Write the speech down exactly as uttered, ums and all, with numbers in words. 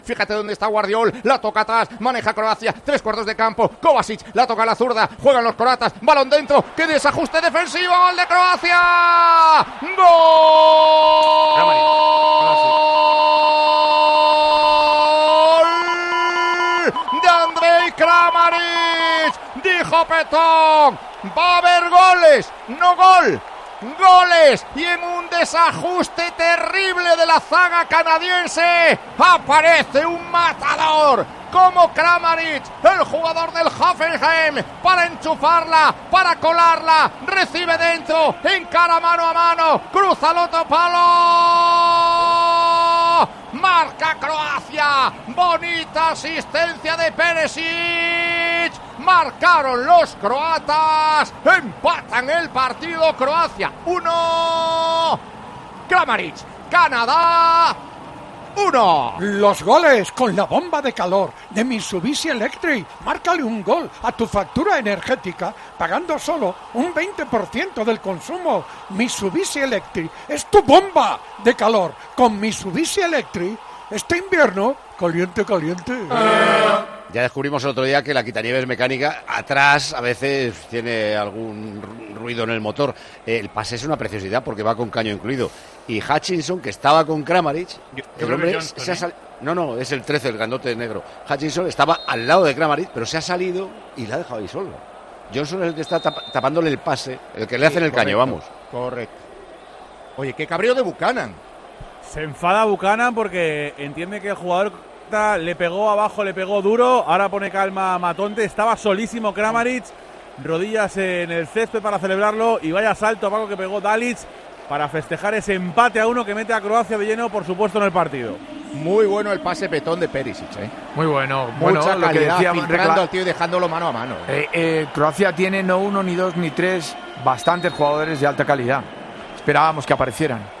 Fíjate dónde está Guardiol, la toca atrás, maneja Croacia, tres cuartos de campo, Kovacic, la toca a la zurda, juegan los croatas, balón dentro, ¡qué desajuste defensivo! ¡Gol de Croacia! ¡Gol! De Andrej Kramaric, dijo Petón, va a haber goles, no gol. Goles y en un desajuste terrible de la zaga canadiense aparece un matador como Kramaric, el jugador del Hoffenheim, para enchufarla, para colarla, recibe dentro, encara mano a mano, cruza el otro palo, marca Croacia, bonita asistencia de Perisic, marcaron los croatas, empatan el partido Croacia uno, Kramaric, Canadá uno. Los goles con la bomba de calor de Mitsubishi Electric. Márcale un gol a tu factura energética pagando solo un veinte por ciento del consumo. Mitsubishi Electric es tu bomba de calor. Con Mitsubishi Electric este invierno caliente, caliente. Ya descubrimos el otro día que la quitanieves mecánica atrás a veces tiene algún ruido en el motor. El pase es una preciosidad porque va con caño incluido. Y Hutchinson, que estaba con Kramaric, yo, el yo hombre Johnson, se ha ¿eh? sal... No, no, es el trece, el grandote negro. Hutchinson estaba al lado de Kramaric, pero se ha salido y la ha dejado ahí solo. Johnson es el que está tap- tapándole el pase, el que le Sí, hacen el correcto, caño, vamos. Correcto. Oye, qué cabreo de Buchanan. Se enfada Buchanan porque entiende que el jugador le pegó abajo, le pegó duro. Ahora pone calma a Matonte. Estaba solísimo Kramaric, rodillas en el césped para celebrarlo. Y vaya salto, Paco, que pegó Dalic para festejar ese empate a uno que mete a Croacia de lleno, por supuesto, en el partido. Muy bueno el pase petón de Perisic, ¿eh? Muy bueno. Mucha bueno, lo que calidad, decía, filtrando recla- al tío y dejándolo mano a mano. Eh, eh, Croacia tiene no uno, ni dos, ni tres, bastantes jugadores de alta calidad. Esperábamos que aparecieran.